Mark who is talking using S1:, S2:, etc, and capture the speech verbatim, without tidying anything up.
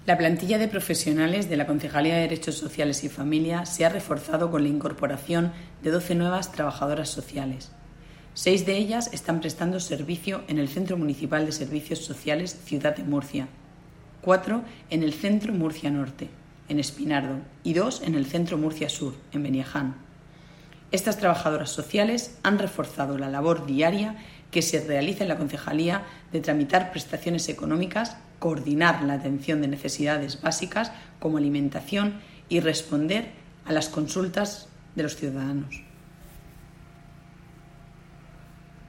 S1: La plantilla de profesionales de la Concejalía de Derechos Sociales y Familia se ha reforzado con la incorporación de doce nuevas trabajadoras sociales. Seis de ellas están prestando servicio en el Centro Municipal de Servicios Sociales Ciudad de Murcia, cuatro en el Centro Murcia Norte, en Espinardo, y dos en el Centro Murcia Sur, en Beniaján. Estas trabajadoras sociales han reforzado la labor diaria que se realiza en la Concejalía de tramitar prestaciones económicas, coordinar la atención de necesidades básicas como alimentación y responder a las consultas de los ciudadanos.